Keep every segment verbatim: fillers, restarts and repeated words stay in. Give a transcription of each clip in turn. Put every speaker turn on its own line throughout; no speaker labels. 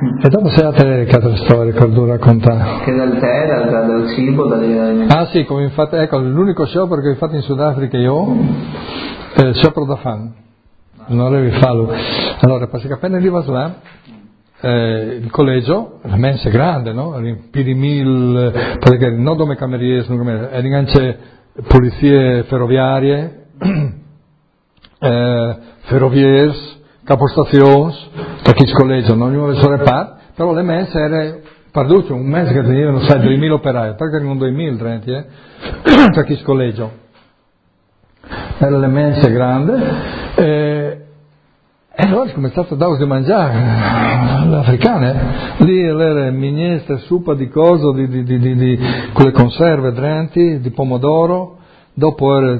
E dopo sei altre, che altre storie che devo raccontare?
Che dal tè, dal, dal, dal cibo, dalle...
Ah sì, come infatti, ecco, l'unico sciopero che ho fatto in Sudafrica io è il sciopero da fame. Non devi farlo. Allora, perché appena arriva là, eh, il collegio, la mensa è grande, no? Più di mille, perché non come camerieri, non come, e anche polizie ferroviarie, eh, ferrovieri, capostazioni, perché il collegio non ognuno le sue repart, però le mense erano, perduto, un mese che tenevano, sai, duemila operai, perché erano duemila, trenta, eh, perché il collegio. Erano le mense grandi, eh, e allora ho cominciato a dare di mangiare, le africane, lì era minestra, suppa di coso, di, di, di, di, di quelle conserve drenti, di pomodoro, dopo era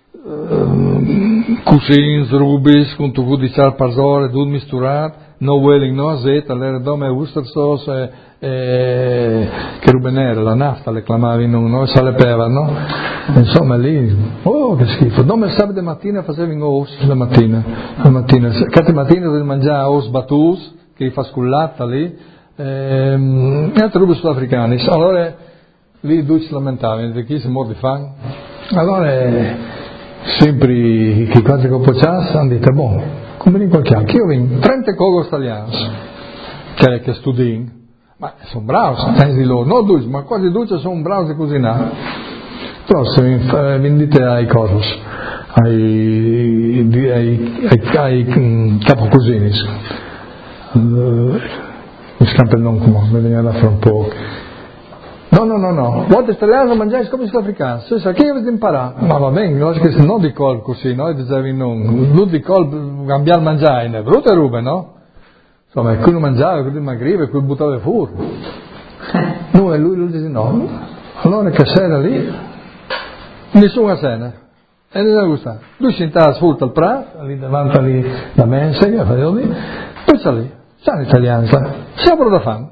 uh, cusins, rubis, con tu di sal parzore, tutto misturato, no welling, no azeite, era dome Worcester sauce, e, e, che rubenere, la nafta le chiamavi, non, no, sale peva, no? Insomma lì, oh che schifo, dome sabato mattina facevi os la mattina, la mattina, certe mattine dovevi mangiare os batus, che fa scullata lì, ehm, e altre robe sudafricane, allora lì due si lamentavano, di chi si muore di fame, allora sempre che quasi che pocciasse hanno detto, boh, come in qualche anno, che io vengo, trenta cogos italiani, che, che studino, ma sono bravi, pensi di loro, non due, ma quasi due sono bravi a cucinare. Però se mi vendite ai cosos, ai, ai, ai, ai capocosinis, uh, mi scappa il nome come, mi viene da fra un po'. No, no, no, no, vuoi italiano mangiare come sudafricano, se sa che avete imparato? Ma va bene, non è che non di col così, no? Dicevi non, non di col cambiare mangiare, è brutto e rube, no? Insomma, quello mangiava, quello magriva, quello buttava fuori. No, e lui, lui dice no. Allora che sera lì, nessuna cena, e non gusta. Lui si intava sfrutta il prato, lì davanti lì la mensa, che faceva lì, poi sta lì, c'è l'italiano, sempre da fame.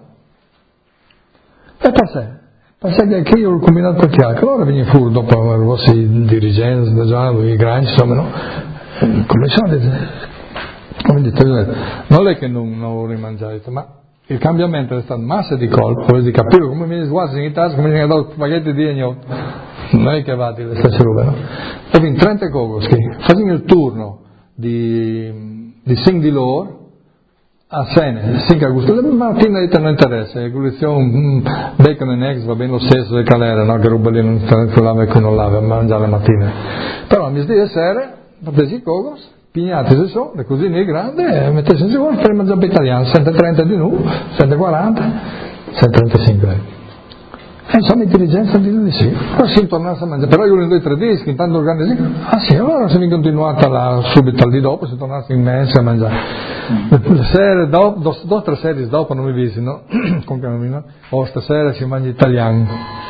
E per sé, per sé che io ho combinato qualche altro, allora veniva fuori dopo i dirigenti, i grandi, insomma, no? Come sono, come dite, non è che non, non lo rimangiate, ma il cambiamento è stato massa di colpo, di capire come mi sguazzi in Italia, come mi hanno dato spaghetti di egno. Non è che vadi le stesse robe, no? E quindi trenta cogos che facciamo il turno di, di sing di loro a cena, cinque agosto, la mattina non interessa, la collezione bacon and eggs va bene lo stesso del calera, no? Che roba lì non si lava e che non lava, mangiare la mattina. Però a mezzodì e sera, prendete i cogos, pignate se so, le cosine grandi, e mettete in sicuro per mangiare per italiano, centotrenta di noi, centoquaranta, centotrentacinque. E insomma intelligenza di lui sì, poi si tornasse a mangiare, però io in due tedeschi, intanto organizzato, ah sì, allora se mi continuata là, subito al di dopo, si tornasse in mensa a mangiare. Le sere dopo, due o tre sere dopo non mi visi, no? Con cammino, oh stasera si mangia italiano.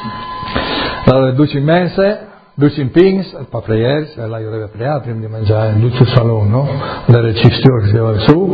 Allora due in mensa, due in pings, il paprieri, e là io devo pregare prima di mangiare, due in salone, no? Le registrazioni che si va su,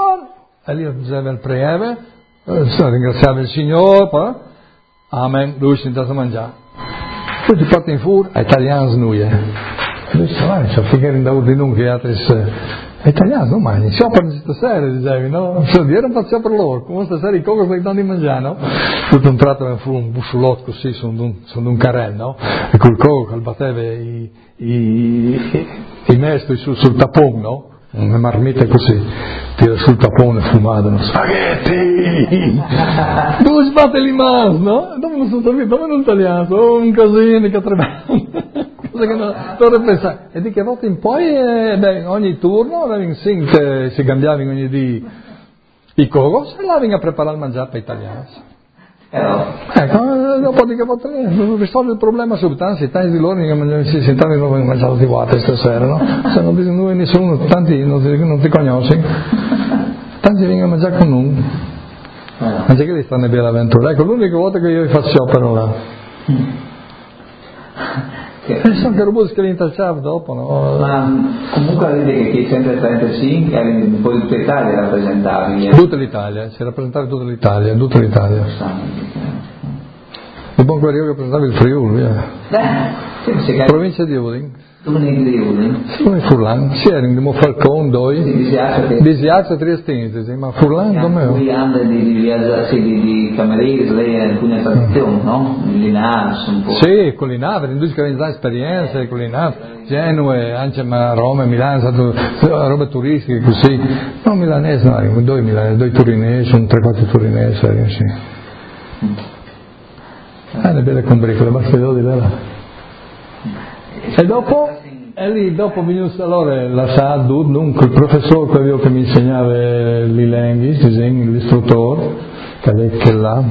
e lì io facevo il pregare, ringraziavo il Signore, poi amen, lui si intende mangiare. Poi ti porta in fuori, a italiano snuie. E lui dice, ma c'è finché in da di noi che altri a italiano non mangi, sciopero stasera, dicevi, no? Se dire un po' per loro, come stasera i cocos li danno di mangiare, no? Tutto un tratto mi fu un bussolotto così, sono un, sono un carrello, no? E quel coco che batteva i, i, i, i mestri sul, sul tapone, no? Una marmita così, tira sul tapone fumato, spaghetti! Dove sbatte l'imaz, no? Dopo non sono sapito, dove non tagliato, oh, un casino che trebano. Cosa che non, non pensare. E di che volta in poi, eh, beh, ogni turno, in sync, si cambiavano ogni di i cogos e là venga a preparare il mangiare per italiani. Ecco, dopo di che volta risolve il problema subito, anzi, tanti di loro si sentano di nuovo in mangiato di guate stasera, no? Se non dice noi nessuno, tanti non ti, non ti conosci, tanti vengono a mangiare con noi. Anche che lì stanno bene l'avventura. Ecco, l'unica volta che io faccio sciopero là. E sono che robots che li intracciavo dopo, no?
Ma comunque vedete che i centotrentacinque erano un po' di tutta Italia rappresentavi.
Tutta l'Italia, si rappresentava tutta l'Italia, tutta l'Italia. Il buon guerriero che rappresentava il Friuli, via.
Eh,
provincia di Udine.
Toen in de Joden.
Toen in Furlan. Sering, de Falcon, doi. Desiato Triestese, sì, ma Furlan come?
Lui anda di viaggiare di, di camerieri, lei ha alcune tradizioni, no? Linars un po'.
Sì, culinare, industria che organizza esperienze, culinare, Genue, anche a Roma, Milano, stato robe turistiche così. No, milanese, no, due milanesi, due turinesi, un tre quattro turinesi, sì. Ah, le belle combricole, basta di là. E dopo, e lì dopo mi venuto allora la S A D, dunque il professore quello che mi insegnava l'Ilenghi, l'istruttore, che è là,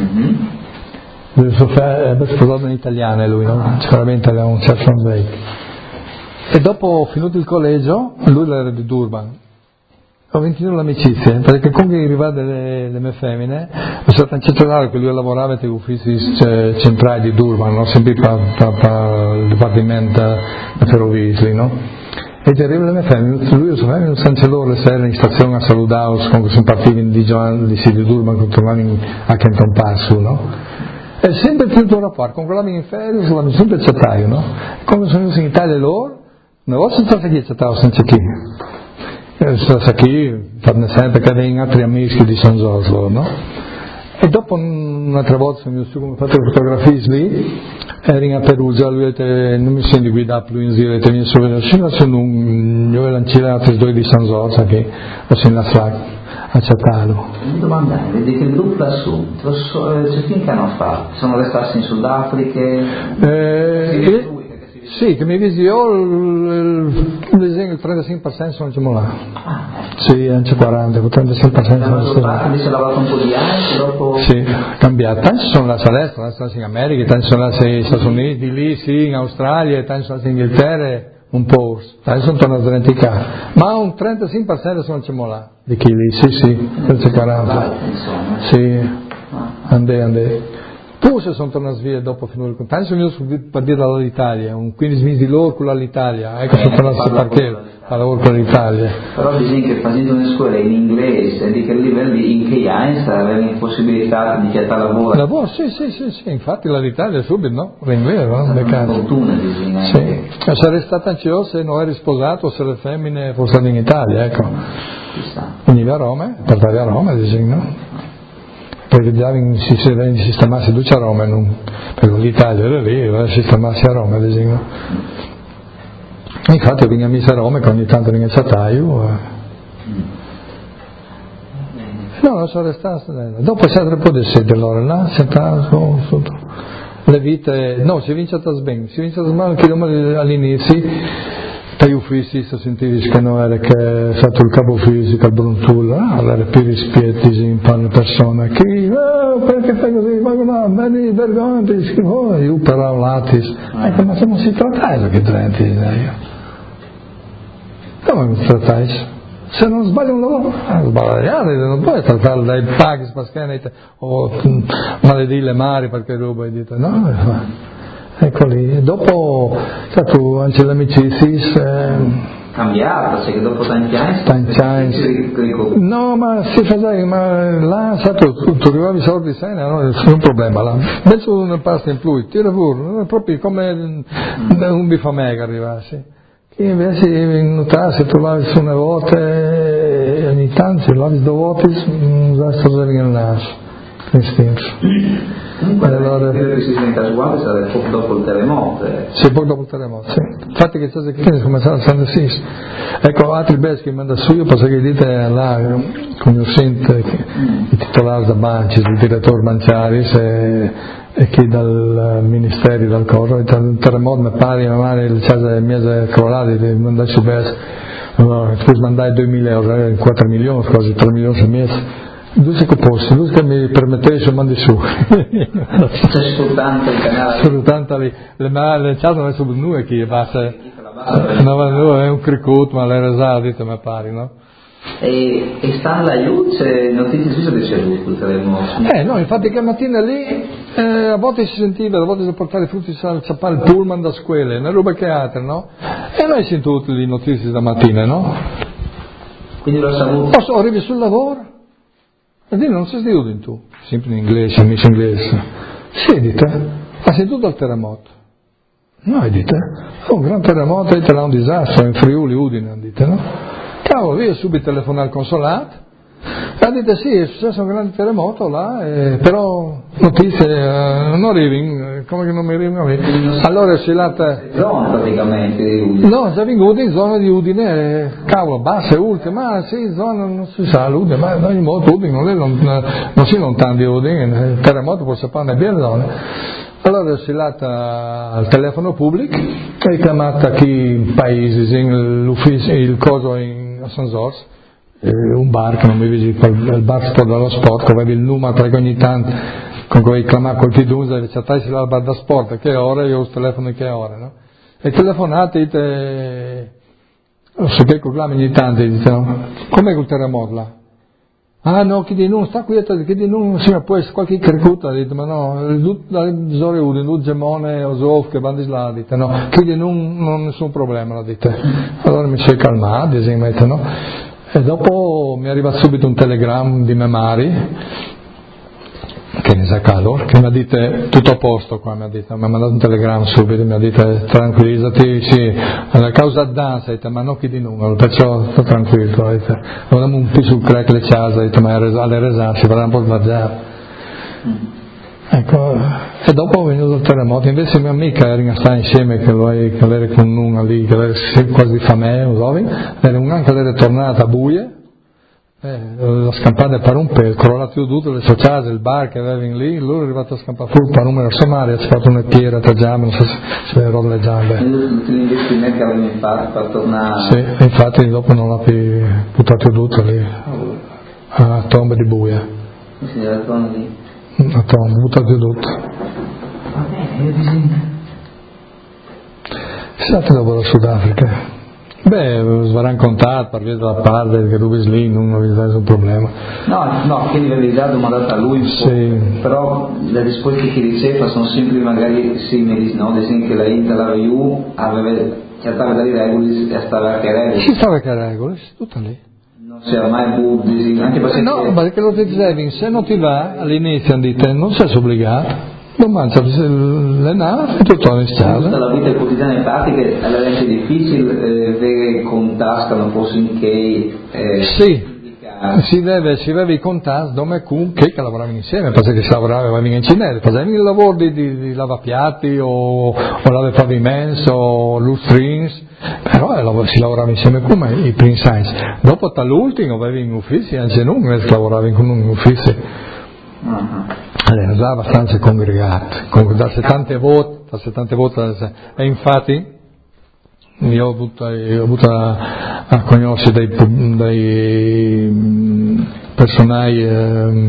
mm-hmm. È sposato in italiano lui, no? Sicuramente era un certo inglese. E dopo finito il collegio, lui era di Durban. Ho vinto l'amicizia, perché comunque arrivavano le, le mie femmine, è stato un centrale che lui lavorava negli uffici centrali di Durban, no? Sempre per il dipartimento di ferrovie, no? E arrivano le mie femmine, lui e sua femmina, un cancellore le sere in stazione a salutarli, quando sono partiti di Giovanni di, di Durban, quando tornavano a Canton Pass, no? E sempre tenuto un rapporto, con quella in ferie, sono sempre accettato, no? Quando sono venuti in Italia loro, una volta sono stati accettati senza chi. Sono qui, fanno sempre che avevano altri amici di San Giorgio, no? E dopo un'altra volta sono venuto su come ho fatto le fotografie lì, ero a Perugia, lui detto, non mi sento guidato più in giro, ho detto, sono sono un, io ho lanciato due di San Giorgio che ho in la sacca, accettato.
Mi domandavo, vedi che il gruppo lassù, c'è fin che hanno fatto? Sono restati in Sudafrica?
Eh, Sì, che mi visi io il trentacinque per cento sono già là. Sì, anche quaranta, il trentacinque per cento sono già là.
Quindi si è lavorato un po' di anni dopo?
Sì, cambiato. Tanti sono là all'estero, sono in America, tanti sono là negli Stati Uniti, lì sì, in Australia, tanti sono in Inghilterra, un po'. Tanti sono tornati a dimenticare. Ma un trentacinque per cento sono già là, di chi lì, sì, sì, trenta quaranta. Sì, andè, andè. Poi sono tornati via dopo finire il contatto, sono venuto per dire all'Italia, un quindici mesi di loro con l'Italia, ecco sono tornato perché a lavoro con l'Italia.
Però dicono che facendo una scuola in inglese, di che livello, in che anni avevano possibilità di chiedere lavoro?
Lavoro, sì, sì, sì, sì, infatti l'Italia subito, no? L'inglese, no?
Una fortuna, dicono.
Sì, sarei stata anch'io se non eri sposato, se le femmine fossero in Italia, ecco. Veniva a Roma, portavi a Roma, dicono, no? Perché già si sistemasse due a Roma, non, perché l'Italia era lì, era sistemasse a Roma, dicono. Infatti vengo a messa a Roma, che ogni tanto vengo a Ciataio. Eh. No, non sono restato. Dopo c'è un po' di sede allora, là, sentato sotto le vite, no, si è vinciata bene, si è vinciata male che all'inizio. Dagli uffici si sentivi che non era che è stato il capo fisico al Bruntul, ah, era più rispietti in pane persone, che oh, perché fai così, ma no, vedi, vergogna, scrivo, io però latis, ecco, ma se non si tratta che trenti, io. Come non si tratta? Se non sbagli un lavoro, sbagliare, non puoi trattare dai paghi, spaschenete, o maledì le mari perché ruba e dite, no, ecco lì, dopo stato anche l'amicizia eh,
cambiata, cioè che dopo tanti anni
tanti anni no ma si faceva ma là stato tu arrivavi soldi sei no, non è un problema là invece non passa in più tira fuori proprio come un bifamè che arrivassi che invece notassi tu lavi su una volta e ogni tanto lavi due volte non sai cosa viene il naso
Comunque allora, credo che si sia casuale sarà poco dopo il terremoto. Eh.
Sì, poco dopo il terremoto, sì. Infatti che cosa che è cominciato a San Sis. Ecco, altri bes che mi manda su, io posso che dite là, come ho sentito, i titolari da banci, il direttore Banciaris e, e chi dal ministero, dal coro, il terremoto mi pare, ma male, il casa mese crollati, mi mandai su bes, allora, poi mandai duemila euro, quattro milioni, quasi tre milioni al mese. Due secopposti, lui che mi permettesse mandi su.
C'è sfruttando il canale.
Sfruttando le, le male, le chat non è solo noi che basta. No, ma no, è un cricut, ma l'era già detto, mi pare, no?
E, e stanno laggiù, c'è notizie su che c'è lui sul terremoto.
Eh no, infatti che mattina lì eh, a volte si sentiva, a volte si portare i frutti a ciappare il pullman da scuole, una roba che altra, no? E noi sentiamo tutte le notizie da mattina, no?
Quindi l'ho saputo.
Posso arrivi sul lavoro? E lì non si sente in tu, sempre in inglese, amici inglese. Sedite, ha sentito il terremoto. No, dite, oh, un gran terremoto, dite, là un disastro, in Friuli, Udine, dite, no? Cavolo, io subito telefono al consolato, e dite sì, è successo un grande terremoto là, eh, però notizie eh, non arrivano, come che non mi arrivano? Allora è oscillata...
Zona praticamente di Udine.
No, già venuto in zona di Udine, eh, cavolo, bassa e ultima, ma sì, zona non si sa, Udine, ma in ogni modo Udine non, è non, non si lontano di Udine, il terremoto può sapere bene zone. Allora è oscillata al telefono pubblico e è chiamata qui in paesi, in l'ufficio, il coso in, a San Giorgio, un bar che non mi visita, il bar sport dello sport, come il numero perché ogni tanto con cui chiamare qualche dunza e dice si al bar da sport, che ore, io ho il telefono che ore, no? E telefonate e dite, so che conclami ogni tanto e dice, no? Com'è quel terremoto là? Ah no, chi di non sta qui, chi di non, sì, ma poi qualche crecuta, dite, ma no, le ore udine, non gemone, osov, che vanno di là, dite, no, chi di non, non nessun problema, dite. Allora mi sono calmato, dite, no? E dopo mi è arrivato subito un telegramma di mia Mari, che ne sa calor, che mi ha detto tutto a posto qua, mi ha detto, mi ha mandato un telegramma subito, mi ha detto tranquillizzati, sì, la causa danza, ma non chi di numero, perciò sto tranquillo, non un po' sul crack le case, ma alle resarsi, si farà un po' sbagliare. Ecco, e dopo è venuto il terremoto, invece mia amica era stata insieme, che lei, che lei era con una lì, che lei era quasi famiglia, era un anno che lei era tornata a buie, eh, la scampata per un pelo, crollato tutto, le sociali, il bar che avevano lì, lui è arrivato a scampare fuori per un sommario, ha fatto una piera, tre giambe, non so se si vedevano le giambe.
E tutti gli investimenti che avevano fatto per tornare...
Sì, infatti dopo non l'ha più buttato tutto lì, a tomba di buia.
Sì, la tomba lì.
A tomba, buttato tutto.
Va bene, io disegno.
Siete dopo la Sudafrica? Beh, svaran contato per via della parte che tu lì non avevi un problema.
No, no, che avevi già domandato a lui,
sì.
Però le risposte che riceve sono sempre magari simili, no? Ad esempio che lei dalla R I U aveva, cercava delle regole e stava che regole.
Ci stava che regole, tutto lì.
Non si è mai più, anche perché...
No, ma perché lo dicevi, se non ti va all'inizio dite, non sei obbligato. Non mangia le navi e tutto in strada.
Tutta la vita quotidiana in pratica è veramente difficile eh, avere con tasca un po' in che eh,
sì, si deve, si deve contare dove con che che lavoravano insieme, perché si lavorava in cinese, facevano il lavoro di, di, di lavapiatti o, o lave pavimenti o lustrins, però eh, si lavorava insieme come i primi science. Dopo dall'ultimo avevi in uffici, anche non si lavorava in un ufficio. Uh-huh. Allora, già abbastanza congregato, da settanta voti, da settanta voti, e infatti io ho avuto, io ho avuto a, a conoscere dei, dei personaggi eh,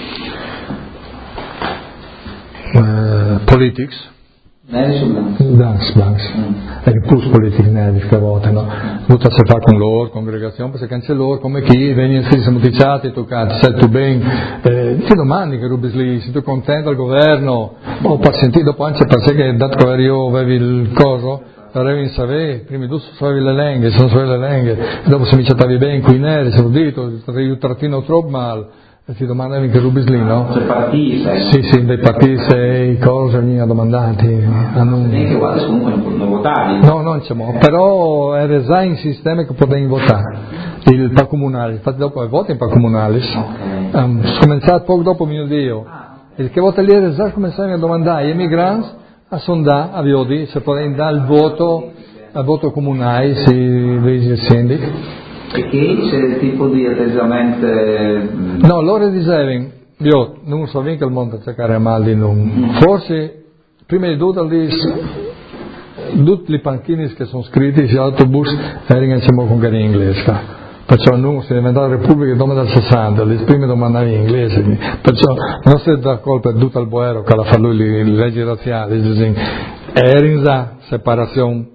eh, politics, Blancs, Blancs, e i plus politici nervi che votano, ho avuto a fare con loro, congregazione, perché anche loro, come chi, vengono si siamo diciati, tu cazzo, sei tu ben, eh, ti domandi che rubi lì, sei tu contento al governo, o per sentire dopo anche per sé che dato che io avevi il coso, l'avevi in sapere, prima tu sapevi le lenghe, sono sapevi le lenghe, e dopo se mi chattavi bene qui neri, se ho detto, avevi un trattino troppo male, e ti domandavi che rubi lì, no?
Cioè partiti,
sì, sì, dei partiti, i cose, mi ha domandati.
Non è che guarda, comunque non votavi.
No, non c'è mo, però era già in sistema che potevi votare, il pa comunale, infatti dopo i voti in pa comunale, okay. um, cominciato poco dopo mio Dio, e che vota lì era già cominciato a domandare ai migranti, a sondare, a Viodi, se potevano dare il voto, al voto comunale, se vedi il sindaco.
E che c'è il tipo di atteggiamento?
No, loro dicevano, io non so che il mondo cercare male di non. Forse, prima di tutto, lì, tutti i panchini che sono scritti, gli autobus, erano con in inglese. Perciò non si è diventata la Repubblica dopo dal sessanta, le prime domandate in inglese. Perciò non si dà colpa di tutto il boero che la fa lui le leggi razziali, erano separazione.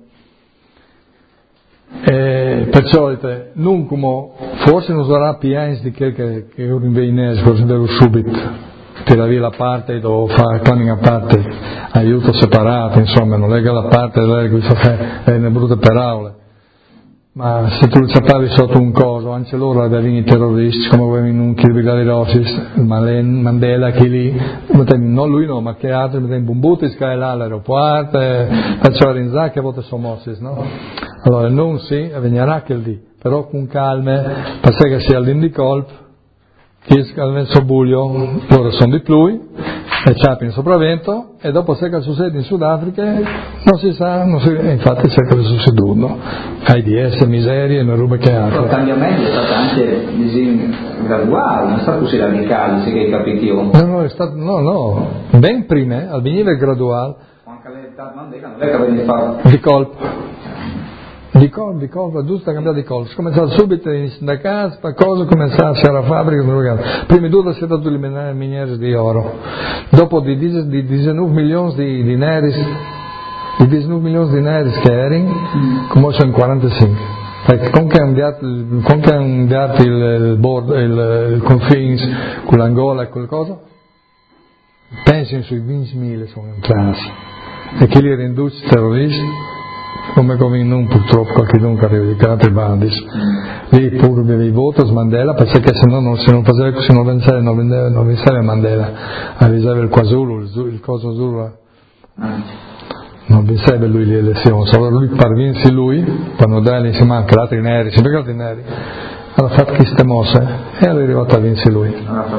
E perciò non come forse non sarà più di quel che che io invece forse devo subito tirare via la parte o fare cunning a parte aiuto separato, insomma non lega la parte della che è una brutta parole, Ma se tu lo sappivi sotto un coso, anche loro avevano i terroristi, come avevano in un Kirby Rossis, Mandela, che lì, non lui no, ma che altri, in Bumbuti, che è là all'aeroporto, faceva rinzare che a volte sono mossi, no? Allora non si, venirà che lì, però con calme, perché che sia all'Indicolp, che al buio, loro sono di lui, e ciapi in sopravvento, e dopo se che succede in Sudafrica non si sa, non si, e infatti c'è che è succeduto, AIDS, miserie, una roba che altro.
Il cambiamento è stato anche diciamo, graduale, non è stato così radicale, se che hai capito io.
No, no, è stato, no, no, ben prima, al venire graduale,
anche l'età Mandela non è che aveva fatto
di colpo. Di colpo, di colpo, giusto a cambiare di colpo. Si cominciava subito in sindacato, per cosa cominciava a c'era fabbrica, prima di tutto si è dato le miniere di oro, dopo di, di diciannove milioni di, di neri, di diciannove milioni di neri che erano, come sono quarantacinque. Perché con che hanno cambiato il, il, board, il, il confine con l'Angola e quel cosa, pensano sui ventimila sono entrati, e che li riduce terroristi, come come non purtroppo qualche non arriva di altri bandi lì pur avevi voto su Mandela perché se no non se non faceva se non vinceva non vinceva non vinceva Mandela aveva il Kwazulu il, il coso Zulu non vinceva lui le elezioni solo lui parvinse lui quando dai insieme anche gli altri neri sempre gli altri neri ha fatto queste mosse e è arrivato a vincere lui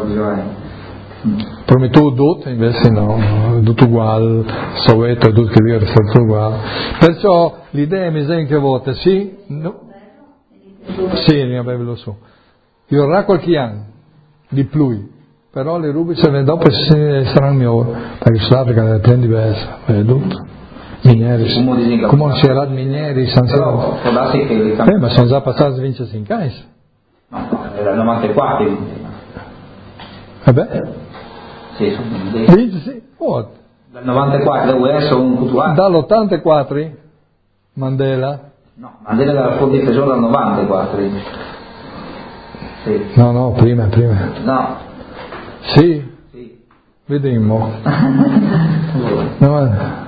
prometto tutto invece no, tutto uguale Soweto e tutto che dire è stato uguale perciò l'idea mi sembra che vote sì no sì ne avevo su ci vorrà qualche anno di più però le rubriche dopo saranno migliori perché Sudafrica ne prendi diversa è tutto minieri come non si era minieri senza eh ma sono già passati venticinque anni
no no era il novantaquattro
vabbè
sì,
dici sì, oh.
Dal novantaquattro U S sono un cultuale.
Dall'ottantaquattro Mandela?
No, Mandela era fuori di tesoro dal novantaquattro. Sì.
No, no, prima, prima.
No.
Sì?
Sì.
Vediamo. No,